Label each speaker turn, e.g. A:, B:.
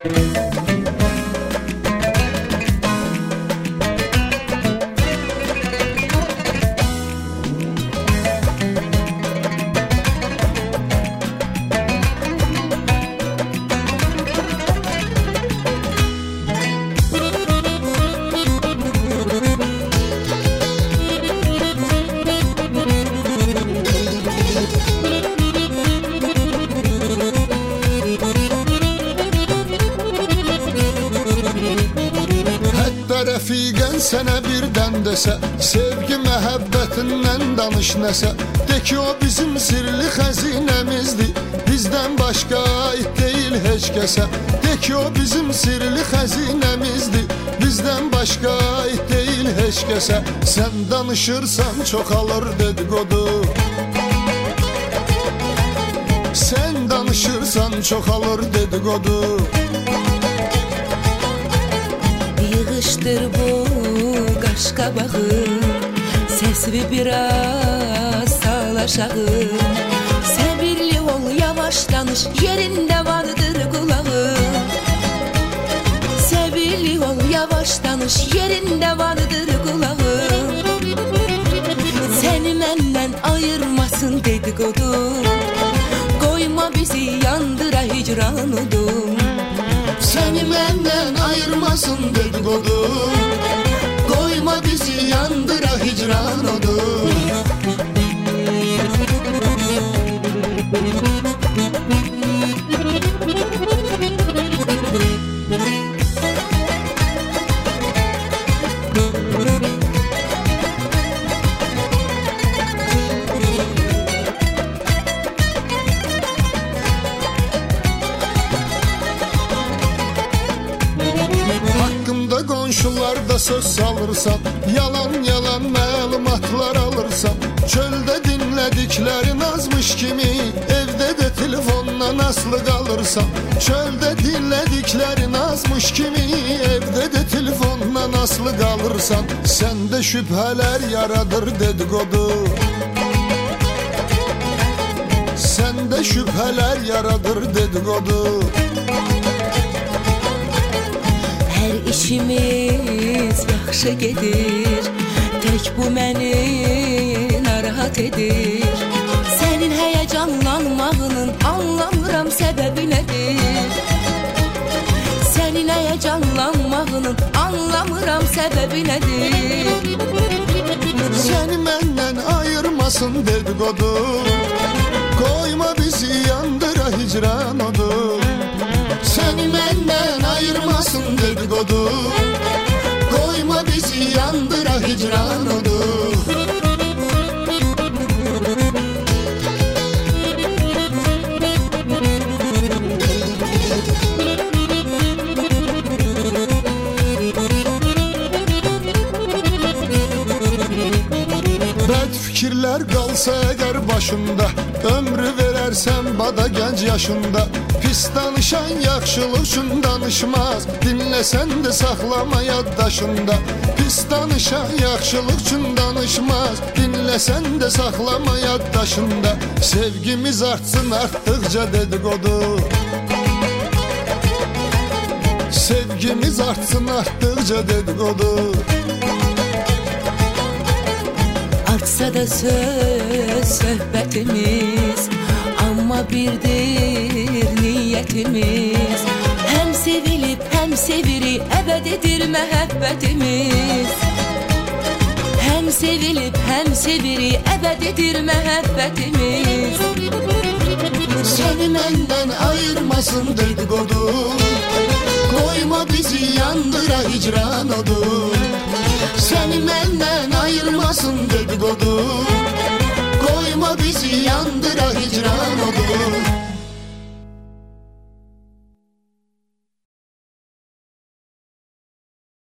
A: Rəfiqən sənə birdən desə, sevgi məhəbbətindən danış nəsə, de ki o bizim sirli xəzinəmizdir, bizdən başqa ait deyil heç kəsə, de ki o bizim sirli xəzinəmizdir, bizdən başqa ait deyil heç kəsə. Sən danışırsan çoxalır dedikodu, sən danışırsan çoxalır dedikodu.
B: Yığışdır bu qaşqabağı, səsini biraz sal aşağı. Səbirli ol, yavaş danış, yerində vardır qulağı. Səbirli ol, yavaş danış, yerində vardır qulağı. Səni məndən ayırmasın dedikodu, qoyma bizi yandıra hicran odum. Səni məndən ayırmasın dedikodu, qoyma bizi yandıra hicran odum. Qonşularda söz salırsan, yalan yalan məlumatlar alırsan, çöldə dinlədiklərin azmış kimi, evdə də telefondan aslı qalırsan. Çöldə dinlədiklərin azmış kimi, evdə də telefondan aslı qalırsan. Səndə şübhələr yaradır dedikodu, səndə şübhələr yaradır dedikodu. Hər işimiz yaxşı gedir, tək bu məni narahat edir. Sənin həyəcanlanmağının anlamıram səbəbi nədir. Sənin həyəcanlanmağının anlamıram səbəbi nədir.
A: Səni məndən ayırmasın dedikodu, qoyma bizi yandıra hicran odum. Səni məndən ayırmasın dedikodu, qoyma bizi yandıra hicran odum. Bəd fikirlər qalsa əgər başında, ömrü verərsən bada gənc yaşında. Pis danışan yaxşılıq üçün danışmaz, dinləsən də saxlama yaddaşında. Pis danışan yaxşılıq üçün danışmaz, dinləsən də saxlama yaddaşında. Sevgimiz artsın artdıqca dedikodu, sevgimiz artsın artdıqca dedikodu.
B: Artsa da söz söhbətimiz, amma birdir niyyətimiz. Həm sevilib, həm sevirik, əbədidir məhəbbətimiz. Həm sevilib, həm sevirik, əbədidir məhəbbətimiz.
A: Səni məndən ayırmasın dedikodu, qoyma bizi yandıra hicran odum. Səni məndən ayırmasın dedikodu, qoyma bizi yandıra hicran odum.